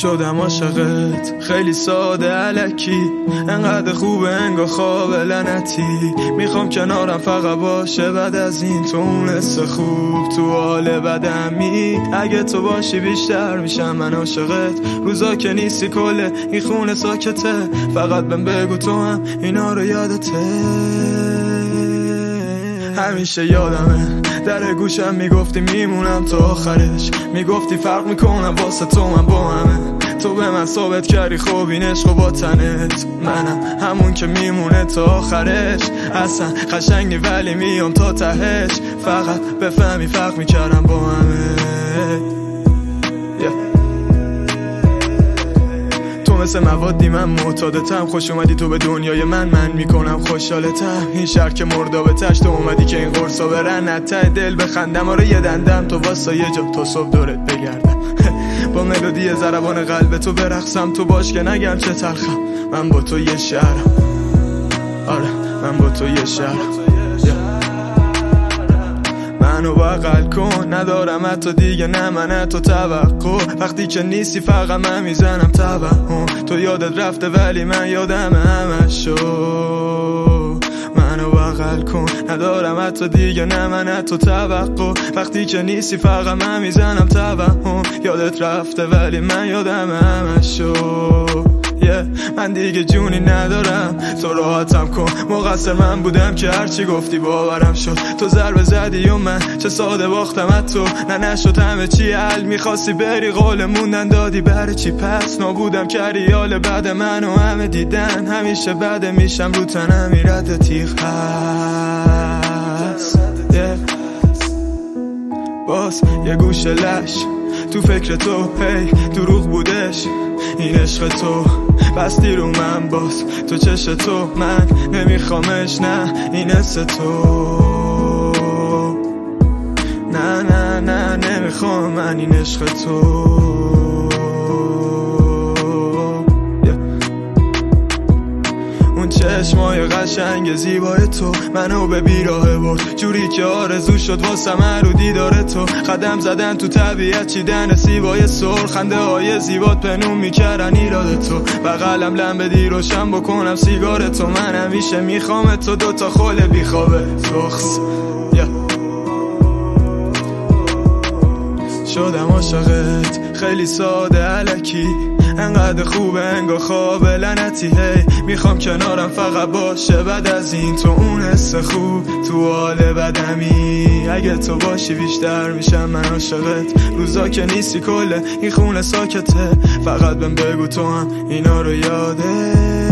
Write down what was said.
شدم عاشقت خیلی ساده الکی، انقدر خوبه انگار خواب لعنتی. میخوام کنارم فقط باشه بعد از این، تو اون حس خوب تو حال بدمی. اگه تو باشی بیشتر میشم من عاشقت، روزا که نیستی کله این خونه ساکته. فقط بهم بگو تو هم اینا رو یادته. همیشه یادمه در گوشم میگفتی میمونم تا آخرش، میگفتی فرق میکنم واسه تو من با همه. تو به من ثابت کردی خوب این عشق با تنت، منم همون که میمونه تا آخرش. اصلا قشنگ نی ولی میام تا تهش، فقط بفهمی فرق میکردم با همه. مثل موادی من معتادتم، خوش اومدی تو به دنیای من میکنم خوشحالتم. این شهر که مردابتش تو اومدی که این قرصا برن نته دل بخندم. آره یه دندم تو واسه یه جا تا صبح دورت بگردم با ملودی ضربان قلب تو برقصم. تو باش که نگم چه تلخم، من با تو یه شهرم. آره من با تو یه شهرم. منو بغل کن ندارم حتی دیگه نه من تو توقع. وقتی که نیستی فقط من میزنم توهم. تو یادت رفته ولی من یادم همشو. منو بغل کن ندارم حتی دیگه نه من تو توقع. وقتی که نیستی فقط من میزنم توهم. یادت رفته ولی من یادم همشو. من دیگه جونی ندارم، تو راحتم کن. مقصر من بودم که هرچی گفتی باورم شد. تو ضربه زدی و من چه ساده باختم تو. نه نشد همه چی حل، میخواستی بری قول موندن دادی برای چی؟ پس نابودم کردی حال بعد من و همه دیدن. همیشه بده میشم رو تنم میرد تیغ هست. باز یه گوشه لش تو فکر تو، هی دروغ بودش این عشق تو. بستی رو من باز تو چش تو، من نمیخوامش نه این حس تو. نه نه نه نمیخوام من این عشق تو. چشمای قشنگ زیبای تو منو به بیراه برد، جوری که آرزو شد واسه من رو دیدار تو. قدم زدن تو طبیعت چیدن سیبای سر، خنده های زیبات پنون میکردن ایراد تو. بغلم لم بدی روشن بکنم سیگار تو. من همیشه میخوام تو، دوتا خل بیخوابه سخص. شدم عاشقت خیلی ساده الکی، انقدر خوبه انگار خواب لعنتی. هی میخوام کنارم فقط باشه بعد از این، تو اون حس خوب تو حال بدمی. اگه تو باشی بیشتر میشم من عاشقت، روزا که نیستی کله این خونه ساکته. فقط بهم بگو تو هم اینا رو یاده.